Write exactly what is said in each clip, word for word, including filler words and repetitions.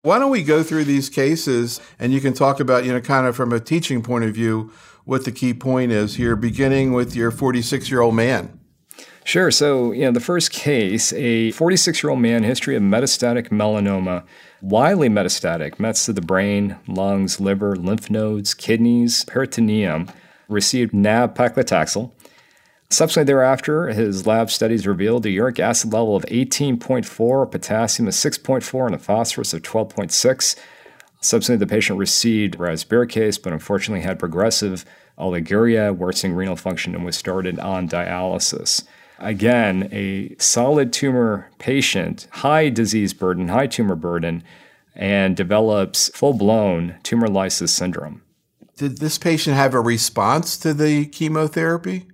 Why don't we go through these cases and you can talk about, you know, kind of from a teaching point of view, what the key point is here, beginning with your forty-six-year-old man. Sure. So, you know, the first case, a forty-six-year-old man, history of metastatic melanoma, widely metastatic, mets to the brain, lungs, liver, lymph nodes, kidneys, peritoneum, received nab-paclitaxel. Subsequently thereafter, his lab studies revealed a uric acid level of eighteen point four, a potassium of six point four, and a phosphorus of twelve point six. Subsequently, the patient received rasburicase, but unfortunately had progressive oliguria, worsening renal function, and was started on dialysis. Again, a solid tumor patient, high disease burden, high tumor burden, and develops full-blown tumor lysis syndrome. Did this patient have a response to the chemotherapy?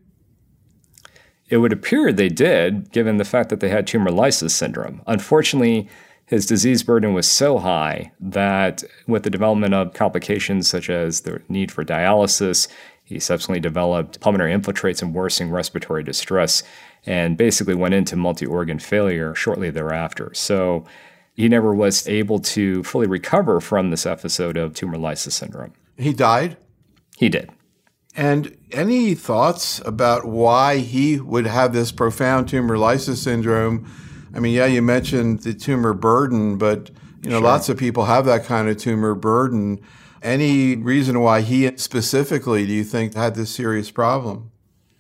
It would appear they did, given the fact that they had tumor lysis syndrome. Unfortunately, his disease burden was so high that with the development of complications such as the need for dialysis, he subsequently developed pulmonary infiltrates and worsening respiratory distress and basically went into multi-organ failure shortly thereafter. So he never was able to fully recover from this episode of tumor lysis syndrome. He died? He did. And any thoughts about why he would have this profound tumor lysis syndrome? I mean, yeah, you mentioned the tumor burden, but you know, Sure. lots of people have that kind of tumor burden. Any reason why he specifically, do you think, had this serious problem?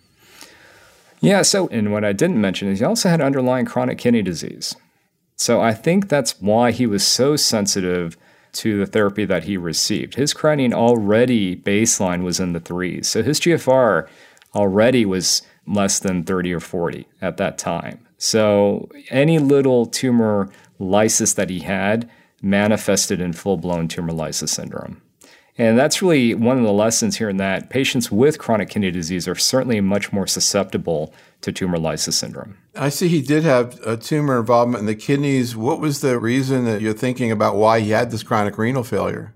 Yeah, so, and what I didn't mention is he also had underlying chronic kidney disease. So I think that's why he was so sensitive to the therapy that he received. His creatinine already baseline was in the threes. So his G F R already was less than thirty or forty at that time. So any little tumor lysis that he had manifested in full-blown tumor lysis syndrome. And that's really one of the lessons here in that patients with chronic kidney disease are certainly much more susceptible to tumor lysis syndrome. I see he did have a tumor involvement in the kidneys. What was the reason that you're thinking about why he had this chronic renal failure?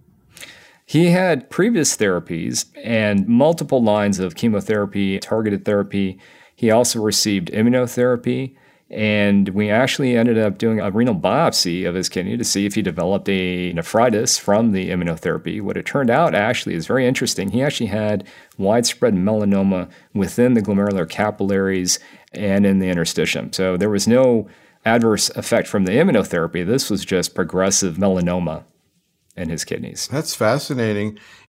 He had previous therapies and multiple lines of chemotherapy, targeted therapy. He also received immunotherapy. And we actually ended up doing a renal biopsy of his kidney to see if he developed a nephritis from the immunotherapy. What it turned out actually is very interesting. He actually had widespread melanoma within the glomerular capillaries and in the interstitium. So there was no adverse effect from the immunotherapy. This was just progressive melanoma in his kidneys. That's fascinating.